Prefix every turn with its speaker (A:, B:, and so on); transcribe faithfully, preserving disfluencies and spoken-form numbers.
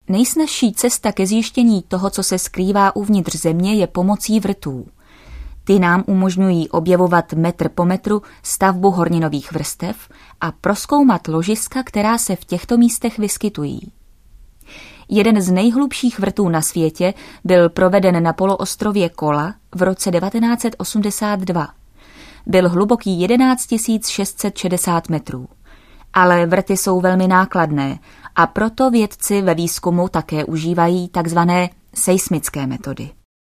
A: Nejsnazší cesta ke zjištění toho, co se skrývá uvnitř země, je pomocí vrtů. Ty nám umožňují objevovat metr po metru stavbu horninových vrstev a prozkoumat ložiska, která se v těchto místech vyskytují. Jeden z nejhlubších vrtů na světě byl proveden na poloostrově Kola v roce devatenáct set osmdesát dva. Byl hluboký jedenáct tisíc šest set šedesát metrů. Ale vrty jsou velmi nákladné a proto vědci ve výzkumu také užívají takzvané seismické metody.